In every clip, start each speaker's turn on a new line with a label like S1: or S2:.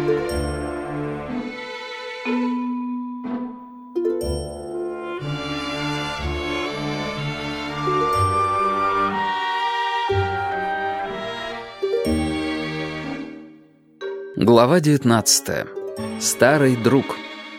S1: Глава 19. Старый друг.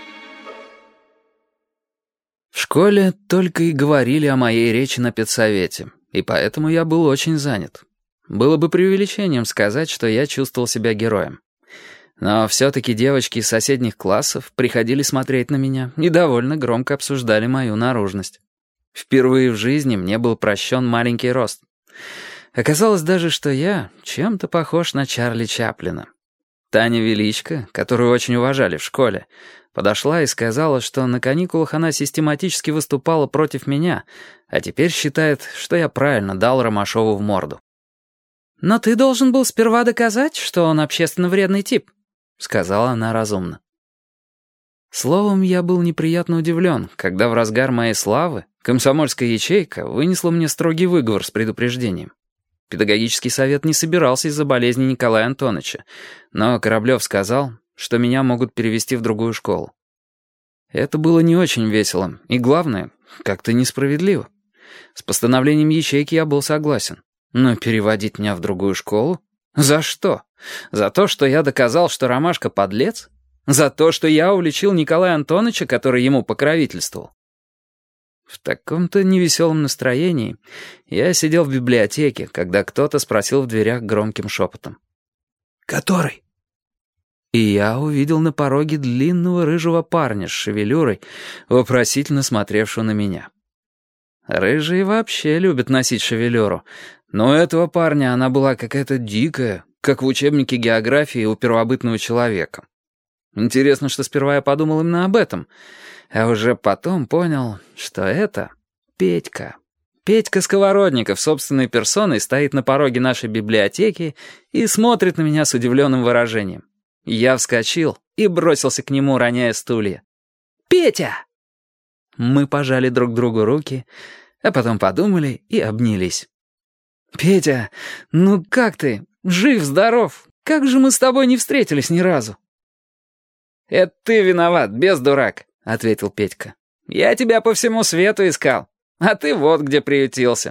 S1: В школе только и говорили о моей речи на педсовете, и поэтому я был очень занят. Было бы преувеличением сказать, что я чувствовал себя героем. Но все-таки девочки из соседних классов приходили смотреть на меня и довольно громко обсуждали мою наружность. Впервые в жизни мне был прощен маленький рост. Оказалось даже, что я чем-то похож на Чарли Чаплина. Таня Величко, которую очень уважали в школе, подошла и сказала, что на каникулах она систематически выступала против меня, а теперь считает, что я правильно дал Ромашову в морду. «Но ты должен был сперва доказать, что он общественно вредный тип», — сказала она разумно. Словом, я был неприятно удивлен, когда в разгар моей славы комсомольская ячейка вынесла мне строгий выговор с предупреждением. Педагогический совет не собирался из-за болезни Николая Антоновича, но Кораблев сказал, что меня могут перевести в другую школу. Это было не очень весело, и главное, как-то несправедливо. С постановлением ячейки я был согласен, но переводить меня в другую школу? За что? За то, что я доказал, что Ромашка подлец? За то, что я уличил Николая Антоновича, который ему покровительствовал? В таком-то невеселом настроении я сидел в библиотеке, когда кто-то спросил в дверях громким шепотом: «Который?» И я увидел на пороге длинного рыжего парня с шевелюрой, вопросительно смотревшего на меня. Рыжие вообще любят носить шевелюру, но у этого парня она была какая-то дикая, как в учебнике географии у первобытного человека. Интересно, что сперва я подумал именно об этом, а уже потом понял, что это Петька. Петька Сковородников собственной персоной стоит на пороге нашей библиотеки и смотрит на меня с удивленным выражением. Я вскочил и бросился к нему, роняя стулья. «Петя!» Мы пожали друг другу руки, а потом подумали и обнялись. «Петя, ну как ты? Жив-здоров? Как же мы с тобой не встретились ни разу?» «Это ты виноват, бездурак», — ответил Петька. «Я тебя по всему свету искал, а ты вот где приютился».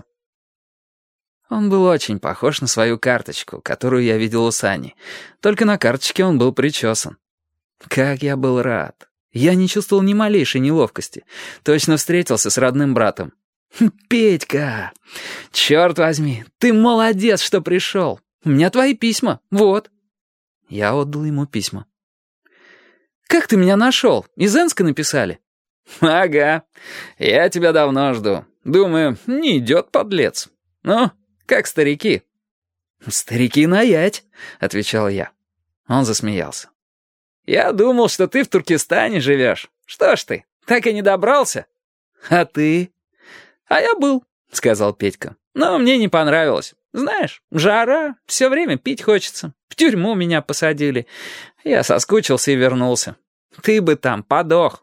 S1: Он был очень похож на свою карточку, которую я видел у Сани. Только на карточке он был причесан. Как я был рад. Я не чувствовал ни малейшей неловкости. Точно встретился с родным братом. «Петька! Черт возьми, ты молодец, что пришел. У меня твои письма, вот». Я отдал ему письма. «Как ты меня нашел? Из Энска написали?» «Ага. Я тебя давно жду. Думаю, не идет подлец. Ну, как старики?» «Старики наять», — отвечал я. Он засмеялся. «Я думал, что ты в Туркестане живешь. Что ж ты, так и не добрался?» «А ты?» «А я был», — сказал Петька. «Но мне не понравилось. Знаешь, жара, все время пить хочется. В тюрьму меня посадили. Я соскучился и вернулся. Ты бы там подох».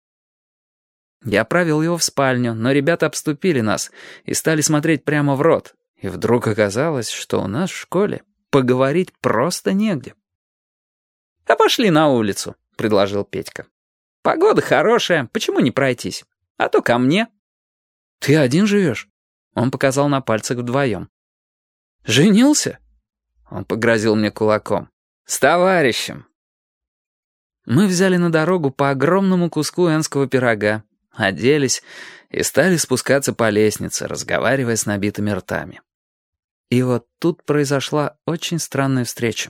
S1: Я провел его в спальню, но ребята обступили нас и стали смотреть прямо в рот. И вдруг оказалось, что у нас в школе поговорить просто негде. «А пошли на улицу», — предложил Петька. «Погода хорошая, почему не пройтись? А то ко мне». «Ты один живешь?» Он показал на пальцах вдвоем. «Женился?» Он погрозил мне кулаком. «С товарищем». Мы взяли на дорогу по огромному куску энского пирога, оделись и стали спускаться по лестнице, разговаривая с набитыми ртами. И вот тут произошла очень странная встреча.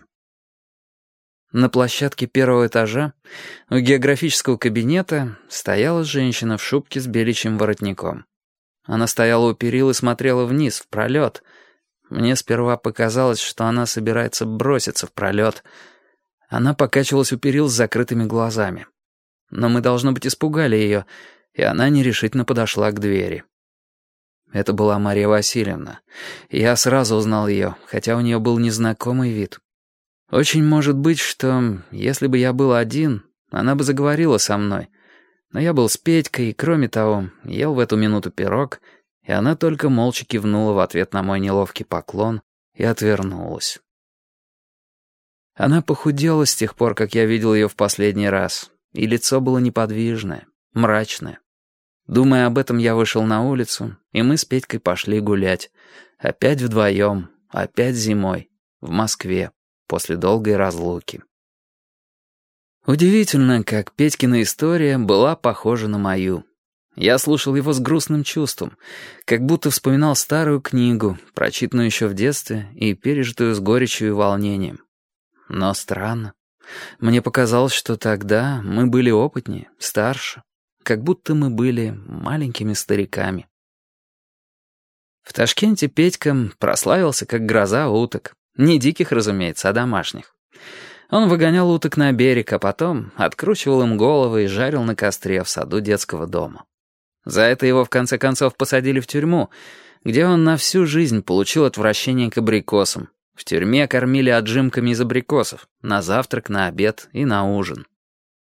S1: На площадке первого этажа у географического кабинета стояла женщина в шубке с беличьим воротником. Она стояла у перил и смотрела вниз, в пролет. Мне сперва показалось, что она собирается броситься в пролет. Она покачивалась у перил с закрытыми глазами. Но мы, должно быть, испугали ее, и она нерешительно подошла к двери. Это была Мария Васильевна. Я сразу узнал ее, хотя у нее был незнакомый вид. Очень может быть, что, если бы я был один, она бы заговорила со мной. Но я был с Петькой, и, кроме того, ел в эту минуту пирог, и она только молча кивнула в ответ на мой неловкий поклон и отвернулась. Она похудела с тех пор, как я видел ее в последний раз, и лицо было неподвижное, мрачное. Думая об этом, я вышел на улицу, и мы с Петькой пошли гулять. Опять вдвоем, опять зимой, в Москве, после долгой разлуки. Удивительно, как Петькина история была похожа на мою. Я слушал его с грустным чувством, как будто вспоминал старую книгу, прочитанную еще в детстве и пережитую с горечью и волнением. Но странно. Мне показалось, что тогда мы были опытнее, старше, как будто мы были маленькими стариками. В Ташкенте Петька прославился как гроза уток. Не диких, разумеется, а домашних. Он выгонял уток на берег, а потом откручивал им головы и жарил на костре в саду детского дома. За это его в конце концов посадили в тюрьму, где он на всю жизнь получил отвращение к абрикосам. В тюрьме кормили отжимками из абрикосов, на завтрак, на обед и на ужин.